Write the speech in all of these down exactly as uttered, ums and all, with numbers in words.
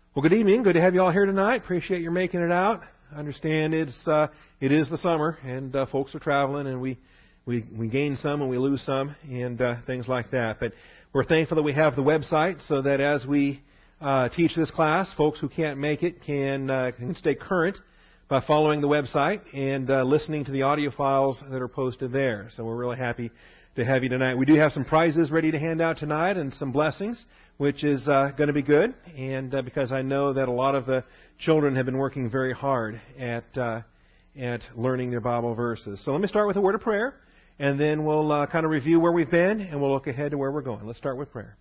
Well, good evening. Good to have you all here tonight. Appreciate your making it out. I understand it's uh, it is the summer, and uh, folks are traveling, and we, we we gain some and we lose some, and uh, things like that. But we're thankful that we have the website, so that as we uh, teach this class, folks who can't make it can uh, can stay current by following the website and uh, listening to the audio files that are posted there. So we're really happy to have you tonight. We do have some prizes ready to hand out tonight and some blessings, which is uh, going to be good, and uh, because I know that a lot of the children have been working very hard at uh, at learning their Bible verses. So let me start with a word of prayer, and then we'll uh, kind of review where we've been, and we'll look ahead to where we're going. Let's start with prayer.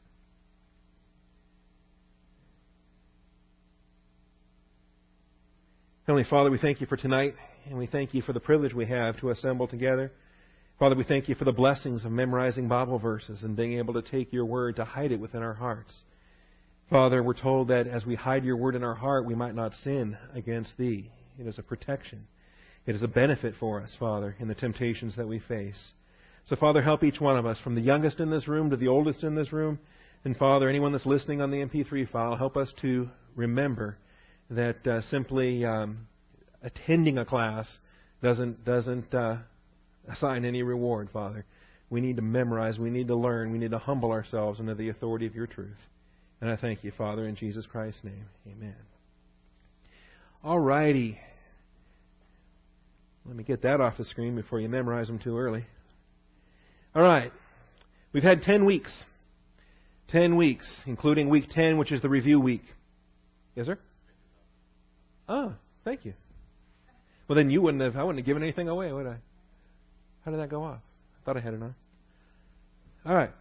Heavenly Father, we thank you for tonight, and we thank you for the privilege we have to assemble together. Father, we thank you for the blessings of memorizing Bible verses and being able to take your word to hide it within our hearts. Father, we're told that as we hide your word in our heart, we might not sin against thee. It is a protection. It is a benefit for us, Father, in the temptations that we face. So, Father, help each one of us, from the youngest in this room to the oldest in this room. And, Father, anyone that's listening on the M P three file, help us to remember that uh, simply um, attending a class doesn't doesn't uh, assign any reward, Father. We need to memorize. We need to learn. We need to humble ourselves under the authority of your truth. And I thank you, Father, in Jesus Christ's name. Amen. All righty. Let me get that off the screen before you memorize them too early. All right. We've had ten weeks. Ten weeks, including week ten, which is the review week. Yes, sir? Oh, thank you. Well, then you wouldn't have, I wouldn't have given anything away, would I? How did that go off? I thought I had it on. All right.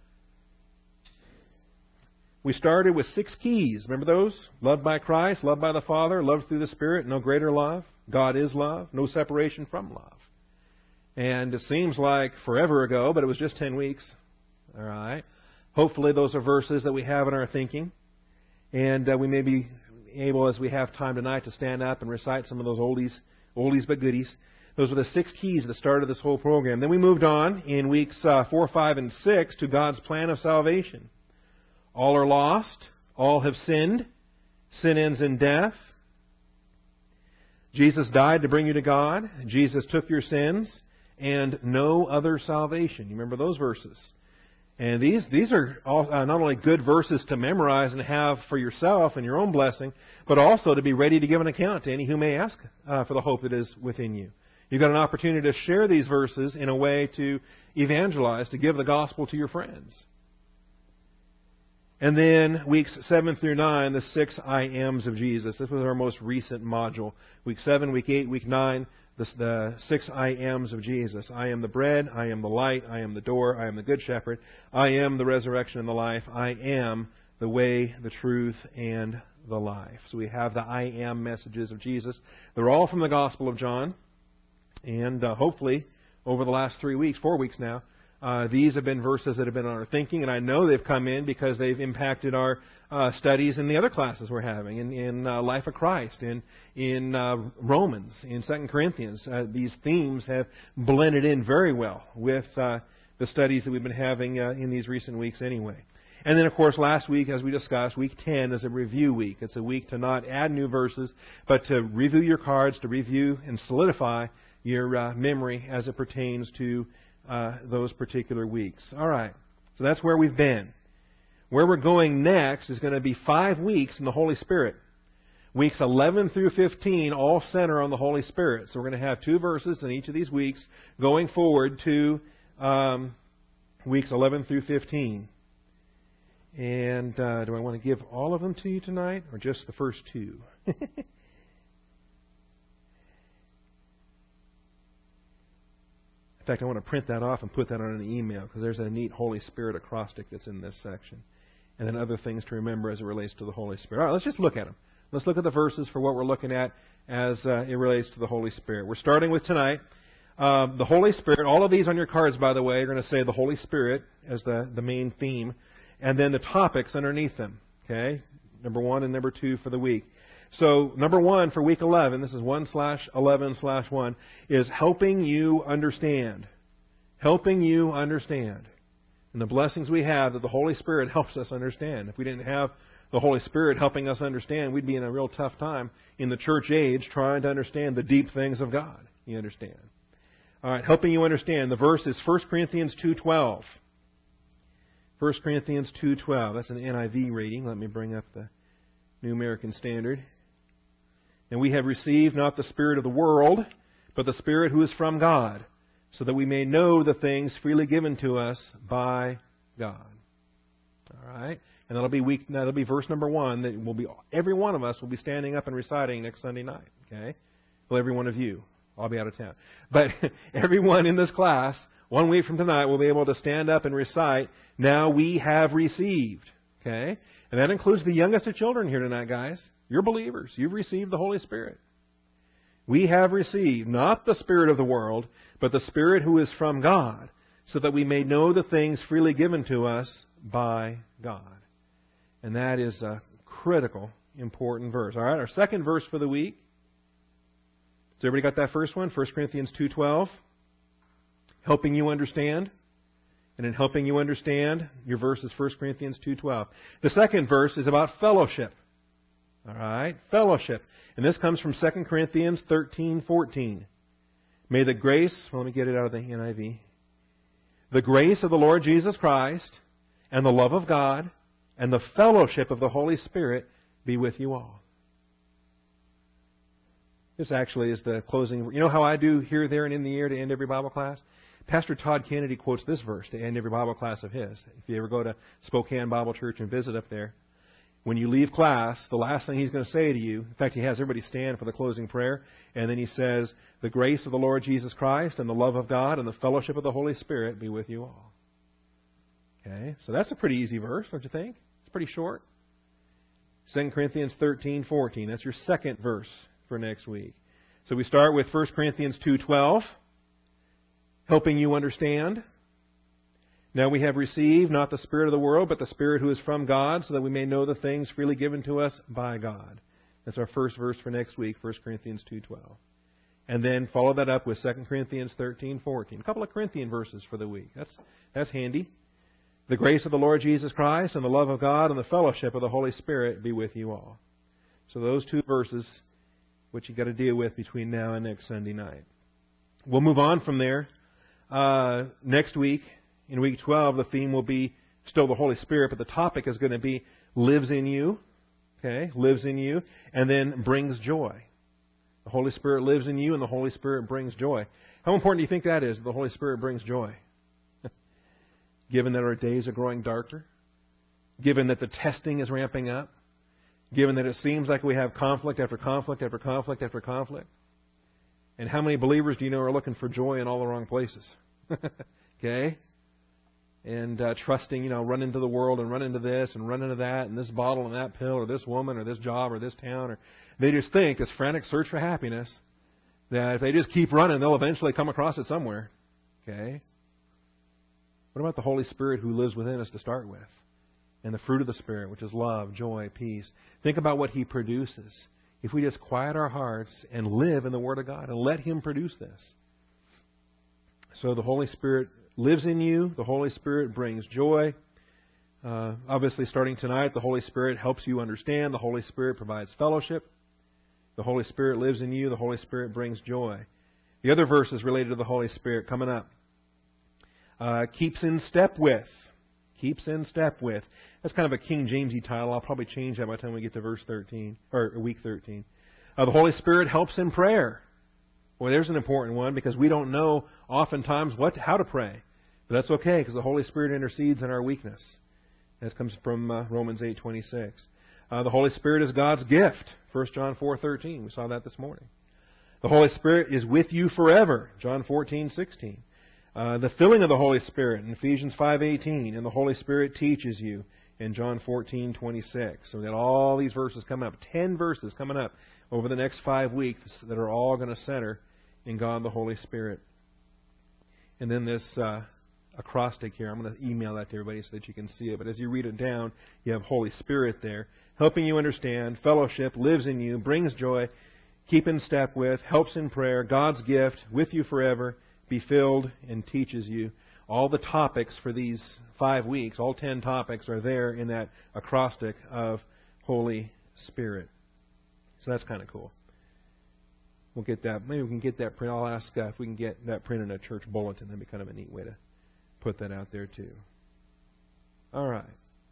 We started with six keys. Remember those? Loved by Christ, loved by the Father, loved through the Spirit, no greater love. God is love, no separation from love. And it seems like forever ago, but it was just ten weeks. All right. Hopefully those are verses that we have in our thinking. And uh, we may be able, as we have time tonight, to stand up and recite some of those oldies, oldies but goodies. Those were the six keys that started this whole program. Then we moved on in weeks uh, four, five, and six to God's plan of salvation. All are lost. All have sinned. Sin ends in death. Jesus died to bring you to God. Jesus took your sins. And no other salvation. You remember those verses. And these these are all, uh, not only good verses to memorize and have for yourself and your own blessing, but also to be ready to give an account to any who may ask uh, for the hope that is within you. You've got an opportunity to share these verses in a way to evangelize, to give the gospel to your friends. And then weeks seven through nine, the six I ams of Jesus. This was our most recent module. Week seven, week eight, week nine, the, the six I ams of Jesus. I am the bread, I am the light, I am the door, I am the good shepherd, I am the resurrection and the life, I am the way, the truth, and the life. So we have the I am messages of Jesus. They're all from the Gospel of John. And uh, hopefully, over the last three weeks, four weeks now, uh, these have been verses that have been on our thinking. And I know they've come in because they've impacted our uh, studies in the other classes we're having, in, in uh, Life of Christ, in, in uh, Romans, in Second Corinthians. Uh, these themes have blended in very well with uh, the studies that we've been having uh, in these recent weeks anyway. And then, of course, last week, as we discussed, week ten is a review week. It's a week to not add new verses, but to review your cards, to review and solidify your uh, memory as it pertains to uh, those particular weeks. All right. So that's where we've been. Where we're going next is going to be five weeks in the Holy Spirit. Weeks eleven through fifteen all center on the Holy Spirit. So we're going to have two verses in each of these weeks going forward to um, weeks eleven through fifteen. And uh, do I want to give all of them to you tonight or just the first two? In fact, I want to print that off and put that on an email because there's a neat Holy Spirit acrostic that's in this section. And then other things to remember as it relates to the Holy Spirit. All right, let's just look at them. Let's look at the verses for what we're looking at as uh, it relates to the Holy Spirit. We're starting with tonight, uh, the Holy Spirit. All of these on your cards, by the way, are going to say the Holy Spirit as the, the main theme. And then the topics underneath them. Okay? Number one and number two for the week. So, number one for week eleven, this is one slash eleven slash one, is helping you understand. Helping you understand. and the blessings we have that the Holy Spirit helps us understand. If we didn't have the Holy Spirit helping us understand, we'd be in a real tough time in the church age trying to understand the deep things of God. You understand? All right, helping you understand. The verse is First Corinthians two twelve. First Corinthians two twelve. That's an N I V reading. Let me bring up the New American Standard. And we have received not the spirit of the world, but the Spirit who is from God, so that we may know the things freely given to us by God. All right? And that'll be week. That'll be verse number one. That will be every one of us will be standing up and reciting next Sunday night. Okay? Well, every one of you. I'll be out of town. But everyone in this class, one week from tonight, will be able to stand up and recite, now we have received. Okay? And that includes the youngest of children here tonight, guys. You're believers. You've received the Holy Spirit. We have received not the spirit of the world, but the Spirit who is from God, so that we may know the things freely given to us by God. And that is a critical, important verse. All right, our second verse for the week. Has everybody got that first one? First Corinthians two twelve. Helping you understand. And in helping you understand, your verse is First Corinthians two twelve. The second verse is about fellowship. All right, fellowship. And this comes from Second Corinthians thirteen fourteen. May the grace, well, let me get it out of the N I V. The grace of the Lord Jesus Christ and the love of God and the fellowship of the Holy Spirit be with you all. This actually is the closing. You know how I do here, there, and in the air to end every Bible class? Pastor Todd Kennedy quotes this verse to end every Bible class of his. If you ever go to Spokane Bible Church and visit up there, when you leave class, the last thing he's going to say to you, in fact, he has everybody stand for the closing prayer, and then he says, the grace of the Lord Jesus Christ and the love of God and the fellowship of the Holy Spirit be with you all. Okay, so that's a pretty easy verse, don't you think? It's pretty short. Second Corinthians thirteen fourteen. That's your second verse for next week. So we start with First Corinthians two twelve, helping you understand. Now we have received not the spirit of the world, but the Spirit who is from God, so that we may know the things freely given to us by God. That's our first verse for next week, First Corinthians two twelve. And then follow that up with Second Corinthians thirteen fourteen. A couple of Corinthian verses for the week. That's that's handy. The grace of the Lord Jesus Christ and the love of God and the fellowship of the Holy Spirit be with you all. So those two verses, which you've got to deal with between now and next Sunday night. We'll move on from there. Uh, next week, in week twelve, the theme will be still the Holy Spirit, but the topic is going to be lives in you. Okay, lives in you, and then brings joy. The Holy Spirit lives in you, and the Holy Spirit brings joy. How important do you think that is, that the Holy Spirit brings joy? Given that our days are growing darker, given that the testing is ramping up, given that it seems like we have conflict after conflict after conflict after conflict. And how many believers do you know are looking for joy in all the wrong places? Okay? And uh, trusting, you know, run into the world and run into this and run into that and this bottle and that pill or this woman or this job or this town. Or they just think this frantic search for happiness that if they just keep running, they'll eventually come across it somewhere. Okay? What about the Holy Spirit who lives within us to start with? And the fruit of the Spirit, which is love, joy, peace. Think about what He produces. If we just quiet our hearts and live in the Word of God and let Him produce this. So the Holy Spirit lives in you. The Holy Spirit brings joy. Uh, obviously, starting tonight, the Holy Spirit helps you understand. The Holy Spirit provides fellowship. The Holy Spirit lives in you. The Holy Spirit brings joy. The other verses related to the Holy Spirit coming up. Uh, keeps in step with. Keeps in step with. That's kind of a King Jamesy title. I'll probably change that by the time we get to verse thirteen, or week thirteen. Uh, the Holy Spirit helps in prayer. Well, there's an important one because we don't know oftentimes what how to pray. But that's okay because the Holy Spirit intercedes in our weakness. That comes from uh, Romans eight twenty-six. Uh, the Holy Spirit is God's gift. First John four thirteen. We saw that this morning. The Holy Spirit is with you forever. John fourteen sixteen. Uh, the filling of the Holy Spirit in Ephesians five eighteen. And the Holy Spirit teaches you in John fourteen twenty-six. So we've got all these verses coming up. Ten verses coming up over the next five weeks that are all going to center in God the Holy Spirit. And then this uh, acrostic here, I'm going to email that to everybody so that you can see it. But as you read it down, you have Holy Spirit there, helping you understand, fellowship, lives in you, brings joy, keep in step with, helps in prayer, God's gift, with you forever, be filled, and teaches you. all the topics for these five weeks, all ten topics are there in that acrostic of Holy Spirit. So that's kind of cool. We'll get that. Maybe we can get that print. I'll ask uh, if we can get that print in a church bulletin. That'd be kind of a neat way to put that out there too. All right.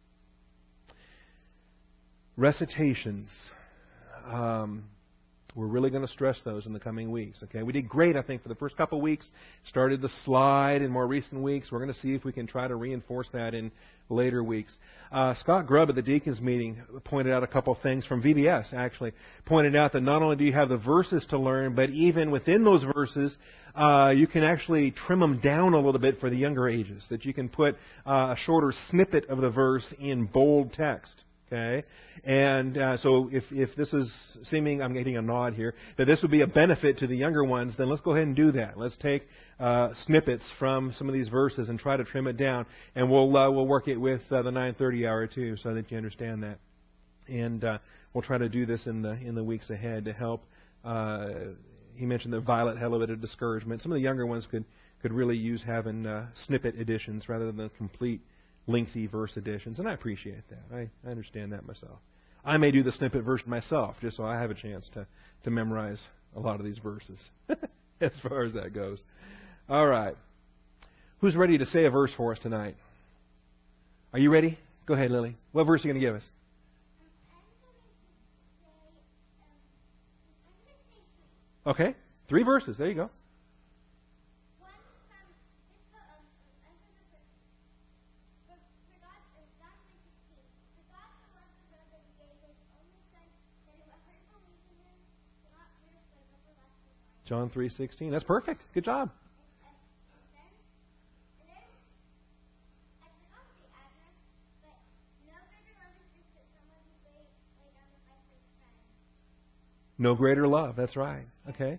Recitations. Um, we're really going to stress those in the coming weeks. Okay, we did great, I think, for the first couple of weeks. Started to slide in more recent weeks. We're going to see if we can try to reinforce that in later weeks. Uh, Scott Grubb at the deacons meeting pointed out a couple things from V B S. Actually, pointed out that not only do you have the verses to learn, but even within those verses, uh, you can actually trim them down a little bit for the younger ages. That you can put uh, a shorter snippet of the verse in bold text. Okay, and uh, so if if this is seeming, I'm getting a nod here, that this would be a benefit to the younger ones, then let's go ahead and do that. Let's take uh, snippets from some of these verses and try to trim it down, and we'll uh, we'll work it with uh, the nine thirty hour too, so that you understand that. And uh, we'll try to do this in the in the weeks ahead to help. Uh, he mentioned that Violet had a little bit of discouragement. Some of the younger ones could could really use having uh, snippet editions rather than the complete lengthy verse editions, and I appreciate that. I, I understand that myself. I may do the snippet version myself, just so I have a chance to, to memorize a lot of these verses, as far as that goes. All right. Who's ready to say a verse for us tonight? Are you ready? Go ahead, Lily. What verse are you going to give us? Okay. Three verses. There you go. John three sixteen. That's perfect. Good job. No greater love. That's right. Okay.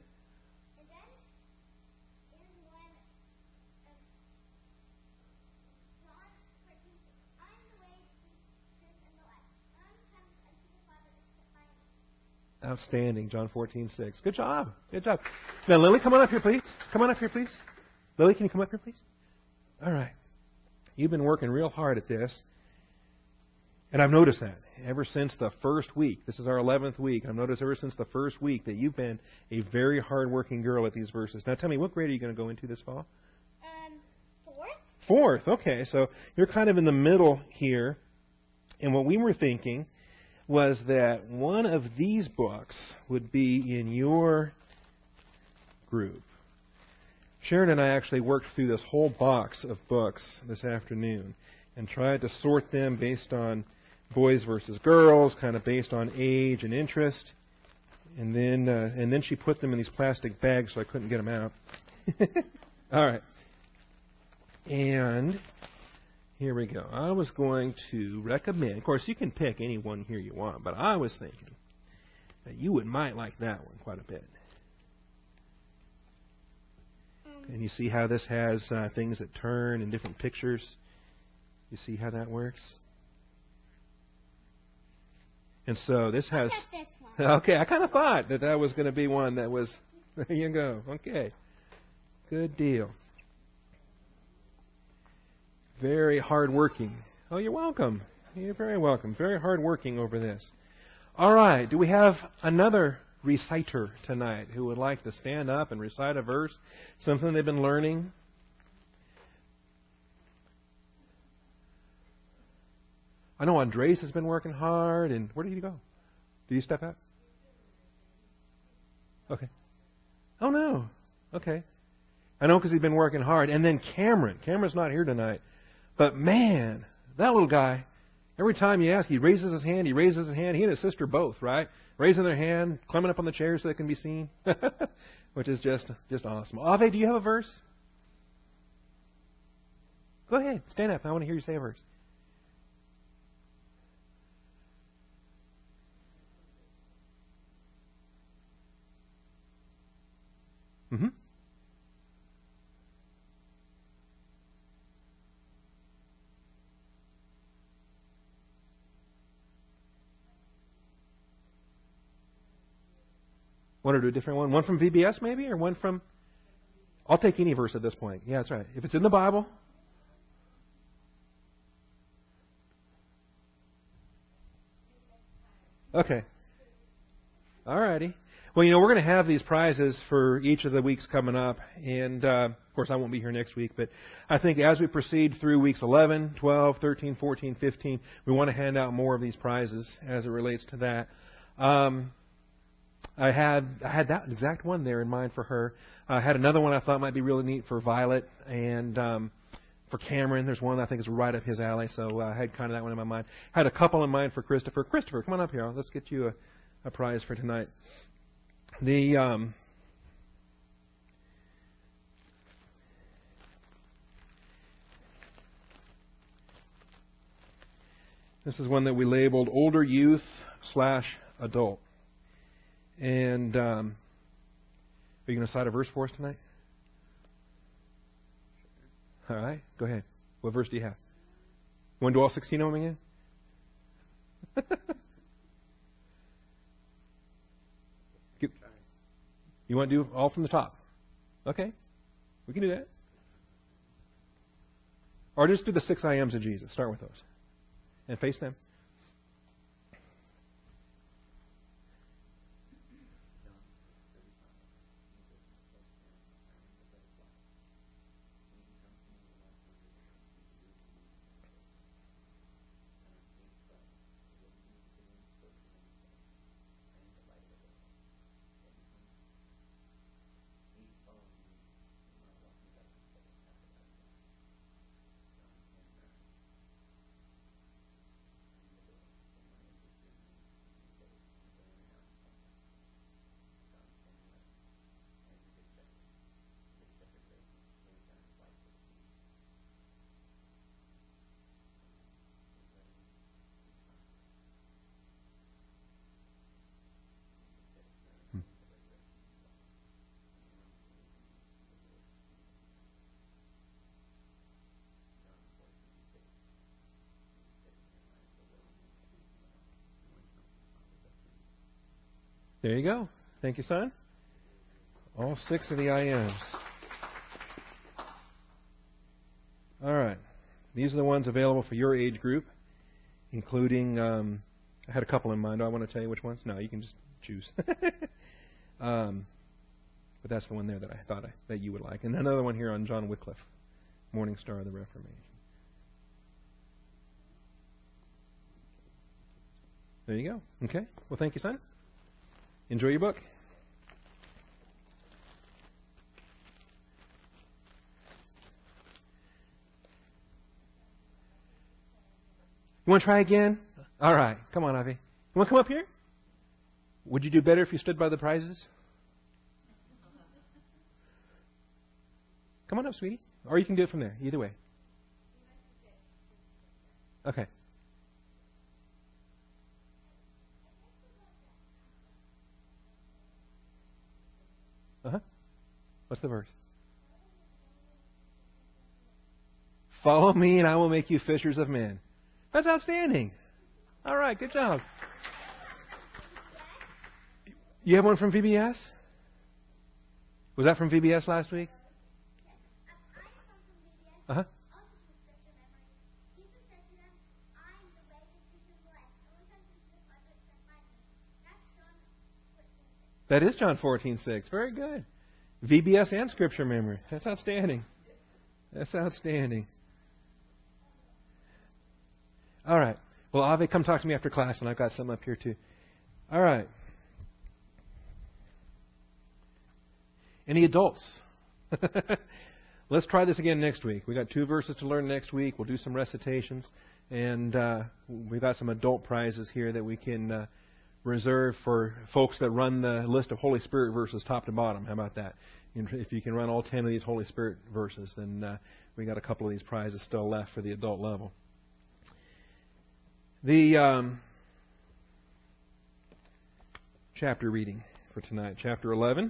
Outstanding. John fourteen six. Good job. Good job. Now, Lily, come on up here, please. Come on up here, please. Lily, can you come up here, please? All right. You've been working real hard at this. And I've noticed that ever since the first week. This is our eleventh week. I've noticed ever since the first week that you've been a very hard-working girl at these verses. Now, tell me, what grade are you going to go into this fall? Um, fourth. Fourth. Okay. So you're kind of in the middle here. And what we were thinking was that one of these books would be in your group. Sharon and I actually worked through this whole box of books this afternoon and tried to sort them based on boys versus girls, kind of based on age and interest. And then uh, and then she put them in these plastic bags so I couldn't get them out. All right. And here we go. I was going to recommend, of course, you can pick any one here you want, but I was thinking that you would might like that one quite a bit. Um, and you see how this has uh, things that turn and different pictures? You see how that works? And so this has... This one. Okay, I kind of thought that that was going to be one that was... There you go. Okay. Good deal. Very hard-working. Oh, you're welcome. You're very welcome. Very hard-working over this. All right. Do we have another reciter tonight who would like to stand up and recite a verse? Something they've been learning? I know Andres has been working hard. And where did he go? Did you step out? Okay. Oh, no. Okay. I know because he's been working hard. And then Cameron. Cameron's not here tonight. But man, that little guy, every time you ask, he raises his hand, he raises his hand. He and his sister both, right? Raising their hand, climbing up on the chair so they can be seen, which is just just awesome. Ave, do you have a verse? Go ahead, stand up. I want to hear you say a verse. Mm-hmm. Want to do a different one? One from V B S maybe? Or one from... I'll take any verse at this point. Yeah, that's right. If it's in the Bible, Okay. All righty. Well, you know, we're going to have these prizes for each of the weeks coming up. And, uh, of course, I won't be here next week. But I think as we proceed through weeks eleven, twelve, thirteen, fourteen, fifteen, we want to hand out more of these prizes as it relates to that. Um, I had I had that exact one there in mind for her. I had another one I thought might be really neat for Violet. And um, for Cameron, there's one I think is right up his alley. So I had kind of that one in my mind. Had a couple in mind for Christopher. Christopher, come on up here. Let's get you a, a prize for tonight. The um, this is one that we labeled older youth slash adult. And um, are you going to cite a verse for us tonight? All right, go ahead. What verse do you have? You want to do all sixteen of them again? You want to do all from the top? Okay. We can do that. Or just do the six I Ams of Jesus. Start with those. And face them. There you go. Thank you, son. All six of the I Ams. All right. These are the ones available for your age group, including, um, I had a couple in mind. Do I want to tell you which ones? No, you can just choose. um, but that's the one there that I thought I, that you would like. And another one here on John Wycliffe, Morning Star of the Reformation. There you go. Okay. Well, thank you, son. Enjoy your book. You want to try again? All right. Come on, Ivy. You want to come up here? Would you do better if you stood by the prizes? Come on up, sweetie. Or you can do it from there. Either way. Okay. Uh-huh. What's the verse? Follow me and I will make you fishers of men. That's outstanding. All right, good job. You have one from V B S? Was that from V B S last week? Uh-huh. That is John fourteen six. Very good. V B S and Scripture memory. That's outstanding. That's outstanding. All right. Well, Ave, come talk to me after class, and I've got some up here too. All right. Any adults? Let's try this again next week. We got two verses to learn next week. We'll do some recitations, and uh, we've got some adult prizes here that we can uh, reserve for folks that run the list of Holy Spirit verses top to bottom. How about that? If you can run all ten of these Holy Spirit verses, then uh, we got a couple of these prizes still left for the adult level. The um, chapter reading for tonight, chapter eleven.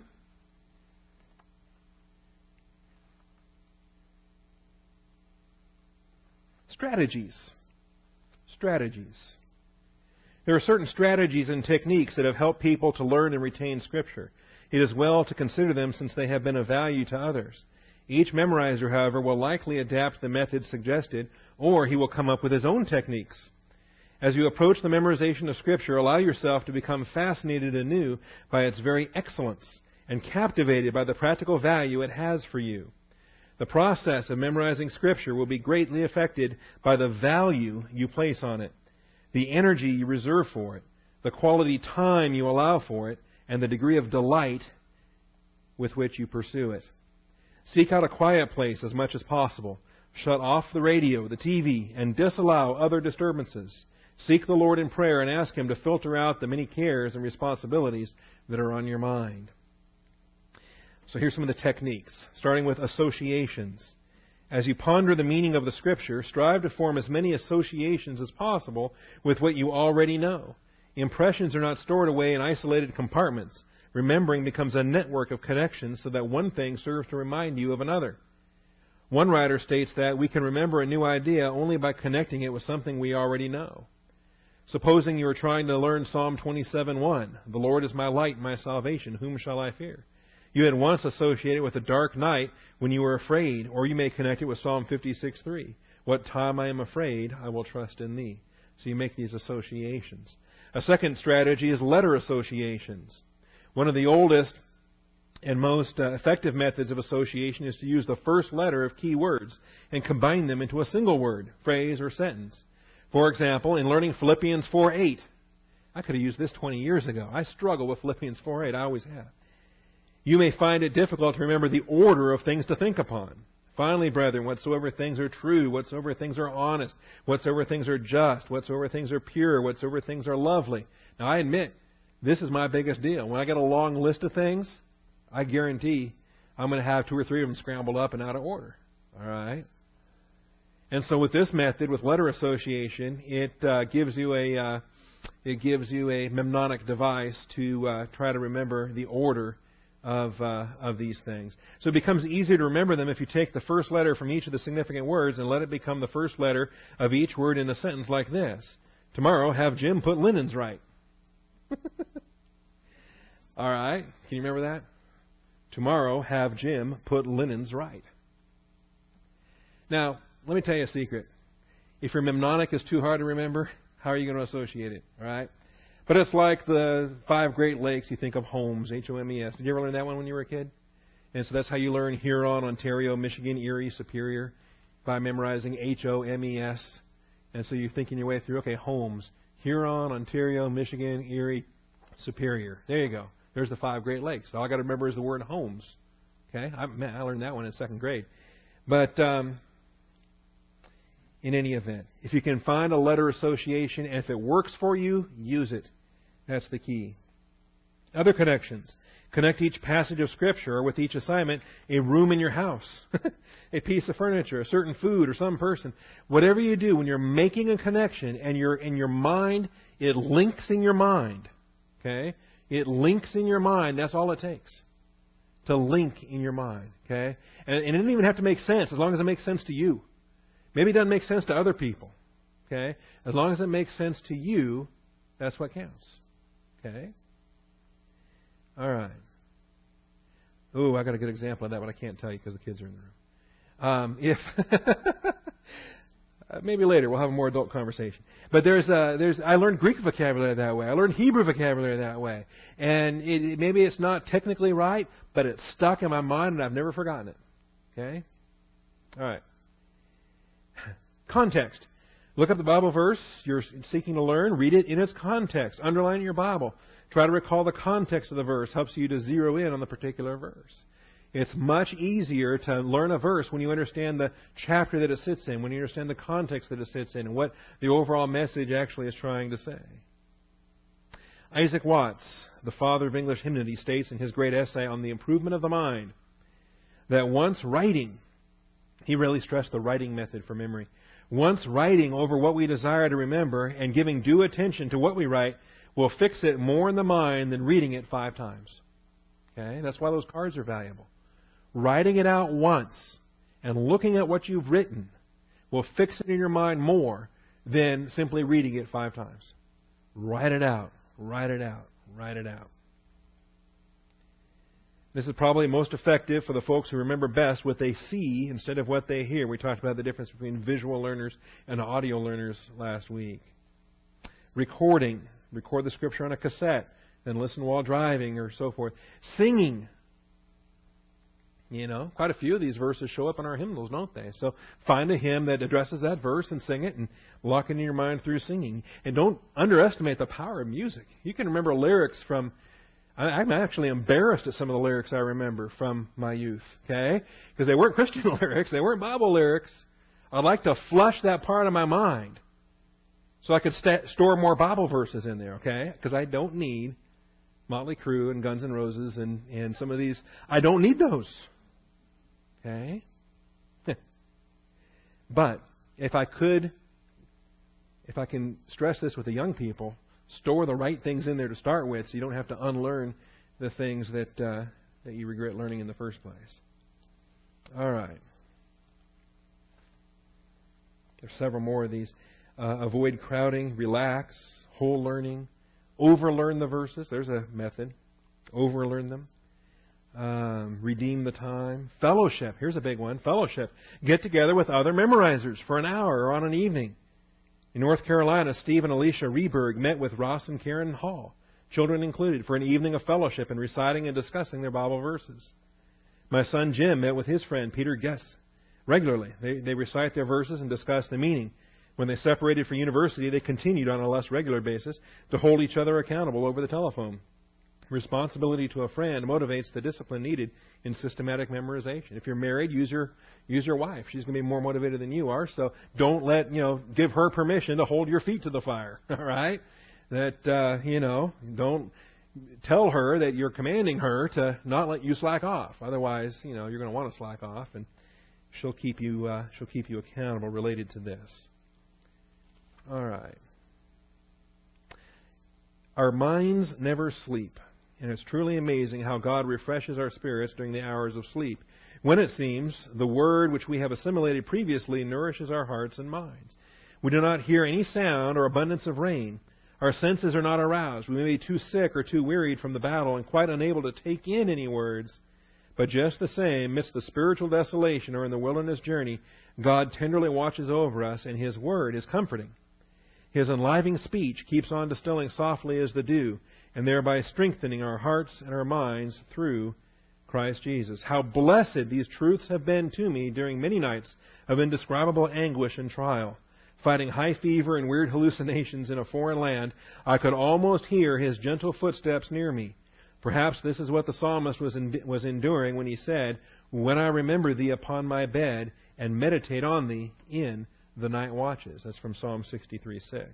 Strategies. Strategies. There are certain strategies and techniques that have helped people to learn and retain Scripture. It is well to consider them since they have been of value to others. Each memorizer, however, will likely adapt the methods suggested, or he will come up with his own techniques. As you approach the memorization of Scripture, allow yourself to become fascinated anew by its very excellence and captivated by the practical value it has for you. The process of memorizing Scripture will be greatly affected by the value you place on it, the energy you reserve for it, the quality time you allow for it, and the degree of delight with which you pursue it. Seek out a quiet place as much as possible. Shut off the radio, the T V, and disallow other disturbances. Seek the Lord in prayer and ask Him to filter out the many cares and responsibilities that are on your mind. So here's some of the techniques, starting with associations. As you ponder the meaning of the Scripture, strive to form as many associations as possible with what you already know. Impressions are not stored away in isolated compartments. Remembering becomes a network of connections so that one thing serves to remind you of another. One writer states that we can remember a new idea only by connecting it with something we already know. Supposing you are trying to learn Psalm twenty-seven one, "The Lord is my light and my salvation, whom shall I fear?" You had once associated it with a dark night when you were afraid, or you may connect it with Psalm fifty-six three, "What time I am afraid, I will trust in Thee." So you make these associations. A second strategy is letter associations. One of the oldest and most uh, effective methods of association is to use the first letter of key words and combine them into a single word, phrase, or sentence. For example, in learning Philippians four eight, I could have used this twenty years ago. I struggle with Philippians four eight. I always have. You may find it difficult to remember the order of things to think upon. Finally, brethren, whatsoever things are true, whatsoever things are honest, whatsoever things are just, whatsoever things are pure, whatsoever things are lovely. Now, I admit, this is my biggest deal. When I get a long list of things, I guarantee I'm going to have two or three of them scrambled up and out of order. All right? And so with this method, with letter association, it uh, gives you a uh, it gives you a mnemonic device to uh, try to remember the order of uh, of these things. So it becomes easier to remember them if you take the first letter from each of the significant words and let it become the first letter of each word in a sentence like this. Tomorrow, have Jim put linens right. All right. Can you remember that? Tomorrow, have Jim put linens right. Now, let me tell you a secret. If your mnemonic is too hard to remember, how are you going to associate it? All right? But it's like the five Great Lakes. You think of Homes, H O M E S. Did you ever learn that one when you were a kid? And so that's how you learn Huron, Ontario, Michigan, Erie, Superior, by memorizing H O M E S. And so you're thinking your way through, okay, Homes, Huron, Ontario, Michigan, Erie, Superior. There you go. There's the five Great Lakes. All I got to remember is the word Homes. Okay? I, man, I learned that one in second grade. But um, in any event, if you can find a letter association, and if it works for you, use it. That's the key. Other connections. Connect each passage of Scripture, or with each assignment, a room in your house, a piece of furniture, a certain food, or some person. Whatever you do, when you're making a connection and you're in your mind, it links in your mind. Okay? It links in your mind. That's all it takes. To link in your mind. Okay? And, and it doesn't even have to make sense, as long as it makes sense to you. Maybe it doesn't make sense to other people. Okay? As long as it makes sense to you, that's what counts. Okay? All right. Oh, I got a good example of that, but I can't tell you because the kids are in the room. Um, if maybe later we'll have a more adult conversation. But there's uh, there's I learned Greek vocabulary that way. I learned Hebrew vocabulary that way, and it, it, maybe it's not technically right, but it's stuck in my mind, and I've never forgotten it. Okay. All right. Context. Look up the Bible verse you're seeking to learn. Read it in its context. Underline your Bible. Try to recall the context of the verse. Helps you to zero in on the particular verse. It's much easier to learn a verse when you understand the chapter that it sits in, when you understand the context that it sits in, and what the overall message actually is trying to say. Isaac Watts, the father of English hymnody, states in his great essay on the improvement of the mind that once writing, he really stressed the writing method for memory, once writing over what we desire to remember and giving due attention to what we write will fix it more in the mind than reading it five times. Okay? That's why those cards are valuable. Writing it out once and looking at what you've written will fix it in your mind more than simply reading it five times. Write it out. Write it out. Write it out. This is probably most effective for the folks who remember best what they see instead of what they hear. We talked about the difference between visual learners and audio learners last week. Recording. Record the Scripture on a cassette. Then listen while driving or so forth. Singing. You know, quite a few of these verses show up in our hymnals, don't they? So find a hymn that addresses that verse and sing it and lock it in your mind through singing. And don't underestimate the power of music. You can remember lyrics from... I'm actually embarrassed at some of the lyrics I remember from my youth, okay? Because they weren't Christian lyrics. They weren't Bible lyrics. I'd like to flush that part of my mind so I could st- store more Bible verses in there, okay? Because I don't need Motley Crue and Guns N' Roses and, and some of these. I don't need those, okay? But if I could, if I can stress this with the young people, store the right things in there to start with so you don't have to unlearn the things that uh, that you regret learning in the first place. All right. There's several more of these. Uh, avoid crowding, relax, whole learning, overlearn the verses. There's a method. Overlearn them. Um, redeem the time. Fellowship. Here's a big one. Fellowship. Get together with other memorizers for an hour or on an evening. In North Carolina, Steve and Alicia Reberg met with Ross and Karen Hall, children included, for an evening of fellowship and reciting and discussing their Bible verses. My son Jim met with his friend Peter Guess regularly. They, they recite their verses and discuss the meaning. When they separated for university, they continued on a less regular basis to hold each other accountable over the telephone. Responsibility to a friend motivates the discipline needed in systematic memorization. If you're married, use your use your wife. She's going to be more motivated than you are. So don't let you know. Give her permission to hold your feet to the fire. All right. That uh, you know. Don't tell her that you're commanding her to not let you slack off. Otherwise, you know, you're going to want to slack off, and she'll keep you uh, she'll keep you accountable related to this. All right. Our minds never sleep. And it's truly amazing how God refreshes our spirits during the hours of sleep, when it seems the Word which we have assimilated previously nourishes our hearts and minds. We do not hear any sound or abundance of rain. Our senses are not aroused. We may be too sick or too wearied from the battle and quite unable to take in any words. But just the same, amidst the spiritual desolation or in the wilderness journey, God tenderly watches over us, and His Word is comforting. His enlivening speech keeps on distilling softly as the dew, and thereby strengthening our hearts and our minds through Christ Jesus. How blessed these truths have been to me during many nights of indescribable anguish and trial. Fighting high fever and weird hallucinations in a foreign land, I could almost hear His gentle footsteps near me. Perhaps this is what the psalmist was, in, was enduring when he said, "When I remember Thee upon my bed and meditate on Thee in the night watches." That's from Psalm sixty-three six.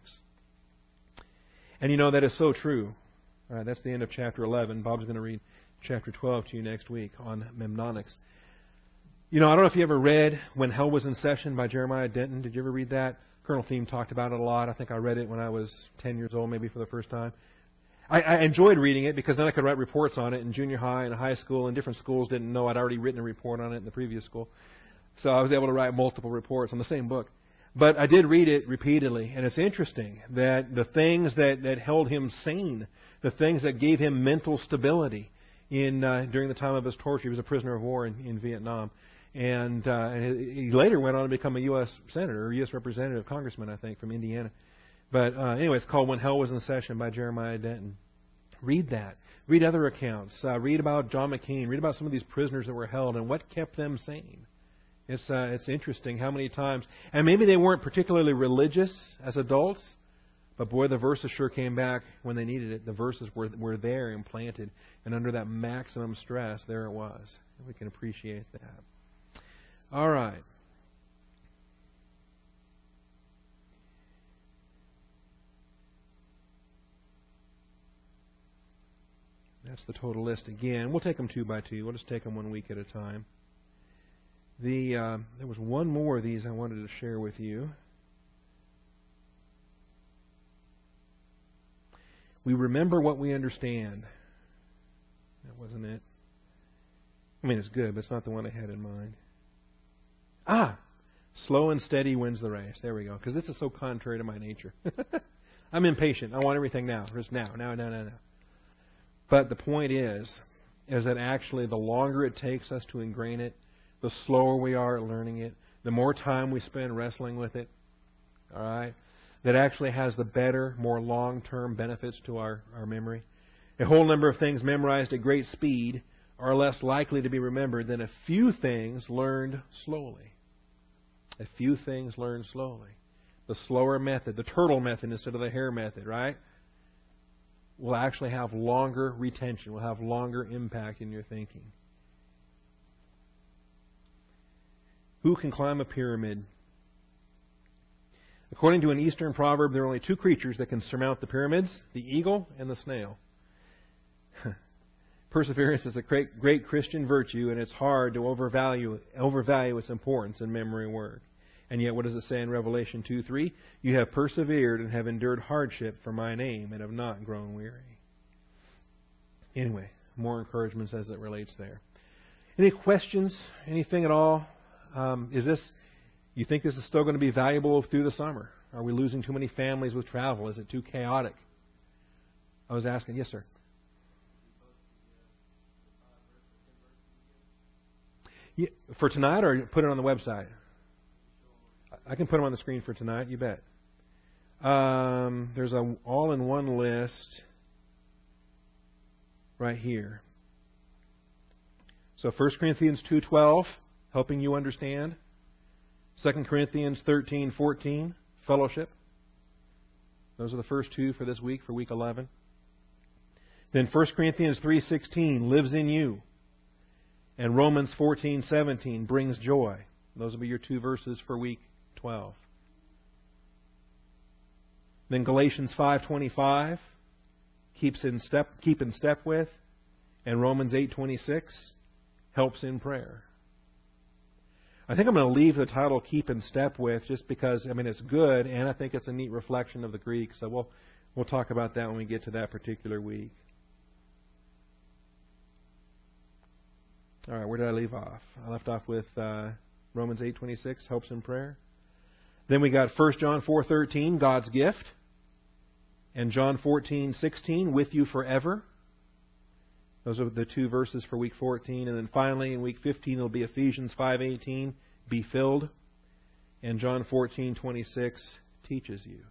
And you know, that is so true. All right, that's the end of chapter eleven. Bob's going to read chapter twelve to you next week on Memnonics. You know, I don't know if you ever read When Hell Was in Session by Jeremiah Denton. Did you ever read that? Colonel Thiem talked about it a lot. I think I read it when I was ten years old, maybe for the first time. I, I enjoyed reading it because then I could write reports on it in junior high and high school, and different schools didn't know I'd already written a report on it in the previous school. So I was able to write multiple reports on the same book. But I did read it repeatedly, and it's interesting that the things that, that held him sane, the things that gave him mental stability in uh, during the time of his torture. He was a prisoner of war in, in Vietnam. And, uh, and he later went on to become a U S senator, or U S representative, congressman, I think, from Indiana. But uh, anyway, it's called When Hell Was in Session by Jeremiah Denton. Read that. Read other accounts. Uh, read about John McCain. Read about some of these prisoners that were held and what kept them sane. It's uh, it's interesting how many times, and maybe they weren't particularly religious as adults, but boy, the verses sure came back when they needed it. The verses were were there implanted, and under that maximum stress, there it was. We can appreciate that. All right. That's the total list again. We'll take them two by two. We'll just take them one week at a time. The uh, there was one more of these I wanted to share with you. We remember what we understand. That wasn't it. I mean, it's good, but it's not the one I had in mind. Ah! Slow and steady wins the race. There we go. Because this is so contrary to my nature. I'm impatient. I want everything now. Just now, now, now, now, now. But the point is, is that actually the longer it takes us to ingrain it, the slower we are at learning it, the more time we spend wrestling with it. All right? that actually has the better, more long-term benefits to our, our memory. A whole number of things memorized at great speed are less likely to be remembered than a few things learned slowly. A few things learned slowly. The slower method, the turtle method instead of the hare method, right? Will actually have longer retention, will have longer impact in your thinking. Who can climb a pyramid? According to an Eastern proverb, there are only two creatures that can surmount the pyramids, the eagle and the snail. Perseverance is a great, great Christian virtue, and it's hard to overvalue, overvalue its importance in memory work. And yet, what does it say in Revelation two three? You have persevered and have endured hardship for my name and have not grown weary. Anyway, more encouragements as it relates there. Any questions? Anything at all? Um, is this, you think this is still going to be valuable through the summer? Are we losing too many families with travel? Is it too chaotic? I was asking, yes, sir. Yeah, for tonight, or put it on the website? I can put them on the screen for tonight, you bet. Um, there's an all-in-one list right here. So First Corinthians two twelve, helping you understand. Second Corinthians thirteen fourteen, fellowship. Those are the first two for this week, for week eleven. Then First Corinthians three sixteen, lives in you. And Romans fourteen seventeen, brings joy. Those will be your two verses for week twelve. Then Galatians five twenty-five, keeps in step, keep in step with. And Romans eight twenty-six, helps in prayer. I think I'm going to leave the title "Keep in Step With" just because, I mean, it's good, and I think it's a neat reflection of the Greek. So we'll we'll talk about that when we get to that particular week. All right, where did I leave off? I left off with uh, Romans eight twenty-six, helps in prayer. Then we got First John four thirteen, God's gift, and John fourteen sixteen, with you forever. Those are the two verses for week fourteen. And then finally in week fifteen it'll be Ephesians five eighteen, be filled. And John fourteen twenty-six, teaches you.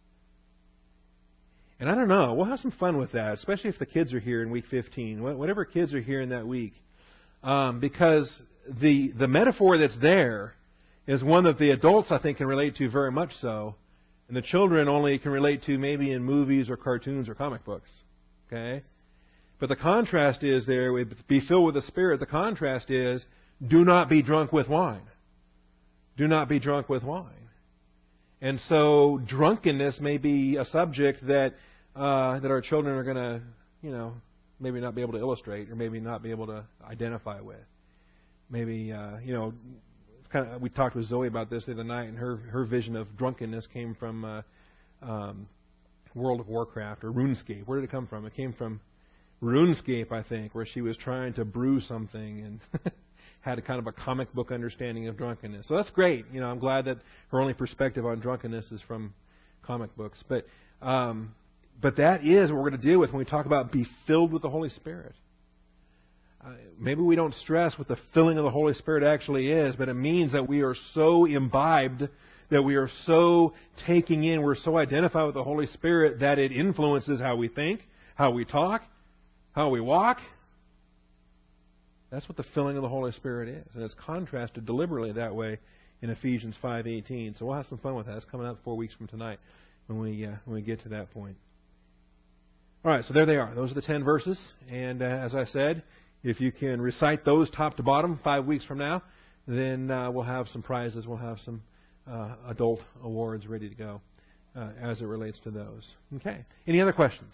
And I don't know, we'll have some fun with that, especially if the kids are here in week fifteen. Whatever kids are here in that week. Um, because the the metaphor that's there is one that the adults, I think, can relate to very much so. And the children only can relate to maybe in movies or cartoons or comic books. Okay? But the contrast is there, with be filled with the Spirit. The contrast is, do not be drunk with wine. Do not be drunk with wine. And so drunkenness may be a subject that uh, that our children are going to, you know, maybe not be able to illustrate or maybe not be able to identify with. Maybe, uh, you know, it's kind of, we talked with Zoe about this the other night, and her, her vision of drunkenness came from uh, um, World of Warcraft or RuneScape. Where did it come from? It came from RuneScape, I think, where she was trying to brew something and had a kind of a comic book understanding of drunkenness. So that's great. You know, I'm glad that her only perspective on drunkenness is from comic books. But um, but that is what we're going to deal with when we talk about be filled with the Holy Spirit. Uh, maybe we don't stress what the filling of the Holy Spirit actually is, but it means that we are so imbibed, that we are so taking in, we're so identified with the Holy Spirit that it influences how we think, how we talk, how we walk. That's what the filling of the Holy Spirit is. And it's contrasted deliberately that way in Ephesians five eighteen. So we'll have some fun with that. It's coming up four weeks from tonight when we uh, when we get to that point. All right, so there they are. Those are the ten verses. And uh, as I said, if you can recite those top to bottom five weeks from now, then uh, we'll have some prizes. We'll have some uh, adult awards ready to go uh, as it relates to those. Okay. Any other questions?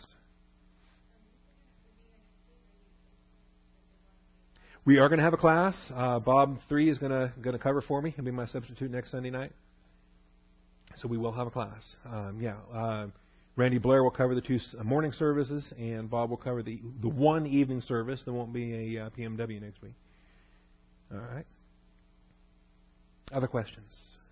We are going to have a class. Uh, Bob three is going to going to cover for me. He'll be my substitute next Sunday night. So we will have a class. Um, yeah, uh, Randy Blair will cover the two morning services, and Bob will cover the the one evening service. There won't be a uh, P M W next week. All right. Other questions?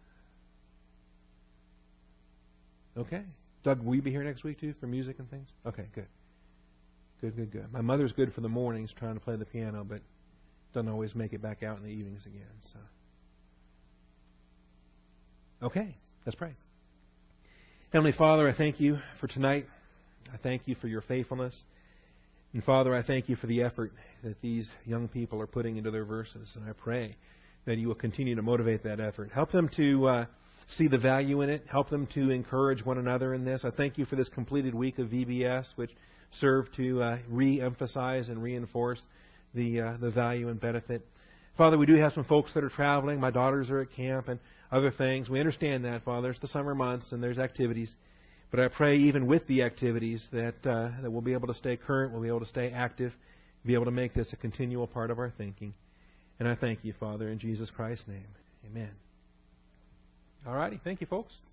Okay. Doug, will you be here next week too for music and things? Okay, good. Good, good, good. My mother's good for the mornings, trying to play the piano, but doesn't always make it back out in the evenings again. So, okay, let's pray. Heavenly Father, I thank you for tonight. I thank you for your faithfulness. And Father, I thank you for the effort that these young people are putting into their verses. And I pray that you will continue to motivate that effort. Help them to uh, see the value in it. Help them to encourage one another in this. I thank you for this completed week of V B S, which served to uh, re-emphasize and reinforce the uh, the value and benefit. Father, we do have some folks that are traveling. My daughters are at camp and other things. We understand that, Father. It's the summer months and there's activities. But I pray even with the activities that uh, that we'll be able to stay current, we'll be able to stay active, be able to make this a continual part of our thinking. And I thank you, Father, in Jesus Christ's name. Amen. All righty. Thank you, folks.